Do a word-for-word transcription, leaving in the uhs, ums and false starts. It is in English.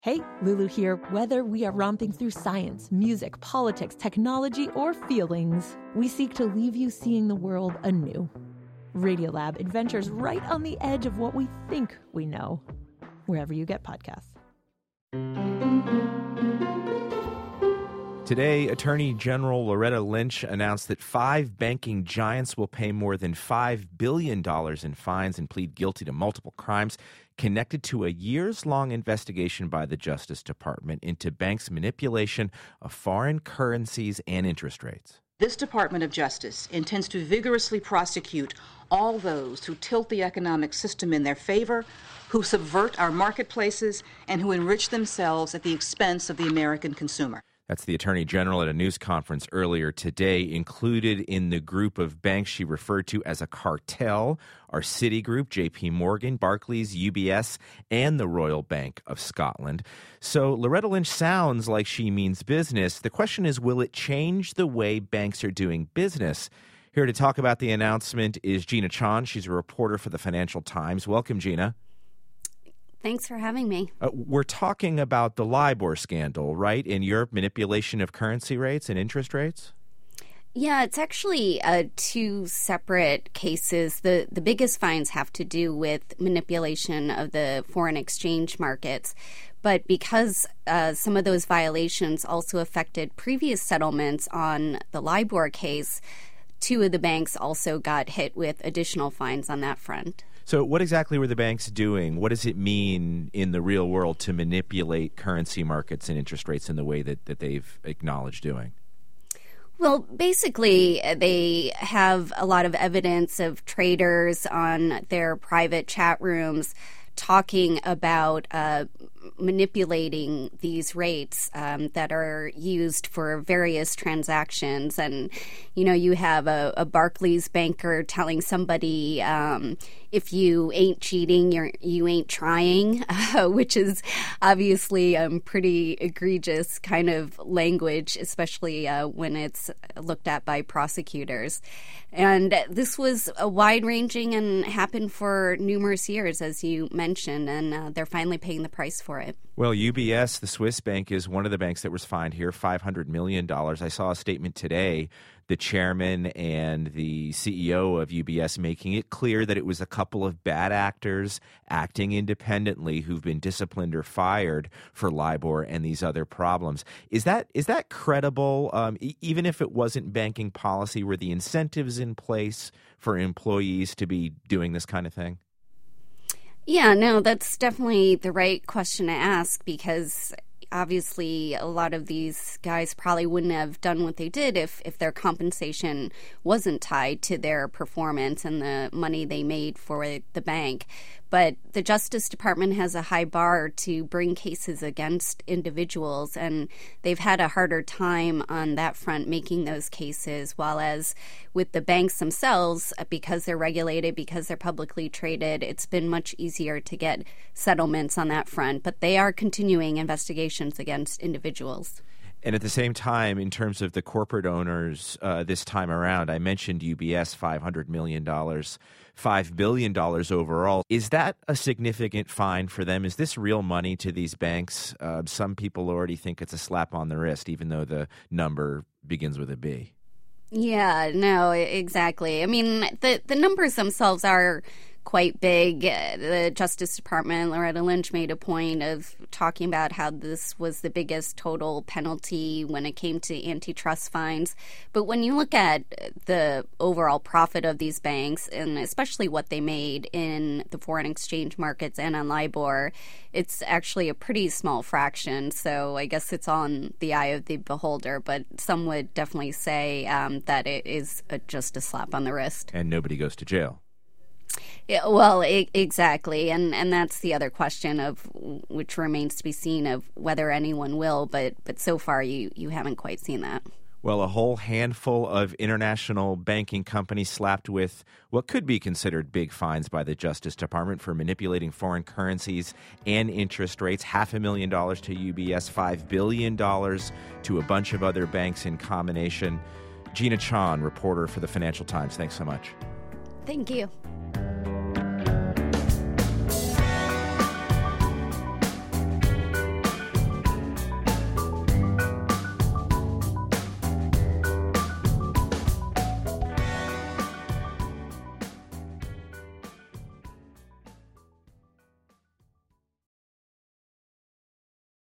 Hey, Lulu here. Whether we are romping through science, music, politics, technology, or feelings, we seek to leave you seeing the world anew. Radiolab adventures right on the edge of what we think we know, wherever you get podcasts. Today, Attorney General Loretta Lynch announced that five banking giants will pay more than five billion dollars in fines and plead guilty to multiple crimes connected to a years-long investigation by the Justice Department into banks' manipulation of foreign currencies and interest rates. This Department of Justice intends to vigorously prosecute all those who tilt the economic system in their favor, who subvert our marketplaces, and who enrich themselves at the expense of the American consumer. That's the Attorney General at a news conference earlier today. Included in the group of banks she referred to as a cartel are Citigroup, J P Morgan, Barclays, U B S, and the Royal Bank of Scotland. So Loretta Lynch sounds like she means business. The question is, will it change the way banks are doing business? Here to talk about the announcement is Gina Chon. She's a reporter for the Financial Times. Welcome, Gina. Thanks for having me. Uh, we're talking about the LIBOR scandal, right? In Europe, manipulation of currency rates and interest rates? Yeah, it's actually uh, two separate cases. The the biggest fines have to do with manipulation of the foreign exchange markets. But because uh, some of those violations also affected previous settlements on the LIBOR case, two of the banks also got hit with additional fines on that front. So what exactly were the banks doing? What does it mean in the real world to manipulate currency markets and interest rates in the way that, that they've acknowledged doing? Well, basically, they have a lot of evidence of traders on their private chat rooms talking about uh, manipulating these rates um, that are used for various transactions. And, you know, you have a, a Barclays banker telling somebody, um, if you ain't cheating, you're, you ain't trying, uh, which is obviously um, pretty egregious kind of language, especially uh, when it's looked at by prosecutors. And this was a wide-ranging and happened for numerous years, as you mentioned, and uh, they're finally paying the price for it. Well, U B S, the Swiss bank, is one of the banks that was fined here, five hundred million dollars. I saw a statement today, the chairman and the C E O of U B S making it clear that it was a couple of bad actors acting independently who've been disciplined or fired for LIBOR and these other problems. Is that is that credible? Um, e- even if it wasn't banking policy, were the incentives in place for employees to be doing this kind of thing? Yeah, no, that's definitely the right question to ask, because obviously a lot of these guys probably wouldn't have done what they did if, if their compensation wasn't tied to their performance and the money they made for the bank. But the Justice Department has a high bar to bring cases against individuals, and they've had a harder time on that front making those cases, while as with the banks themselves, because they're regulated, because they're publicly traded, it's been much easier to get settlements on that front. But they are continuing investigations against individuals. And at the same time, in terms of the corporate owners uh, this time around, I mentioned U B S, five hundred million dollars, five billion dollars overall. Is that a significant fine for them? Is this real money to these banks? Uh, some people already think it's a slap on the wrist, even though the number begins with a B. Yeah, no, exactly. I mean, the, the numbers themselves are quite big. The Justice Department, Loretta Lynch, made a point of talking about how this was the biggest total penalty when it came to antitrust fines. But when you look at the overall profit of these banks, and especially what they made in the foreign exchange markets and on LIBOR, it's actually a pretty small fraction. So I guess it's on the eye of the beholder. But some would definitely say um, that it is a, just a slap on the wrist. And nobody goes to jail. Yeah, well, I- exactly, and and that's the other question of which remains to be seen of whether anyone will. But but so far, you you haven't quite seen that. Well, a whole handful of international banking companies slapped with what could be considered big fines by the Justice Department for manipulating foreign currencies and interest rates. Half a million dollars to U B S, five billion dollars to a bunch of other banks in combination. Gina Chon, reporter for the Financial Times. Thanks so much. Thank you.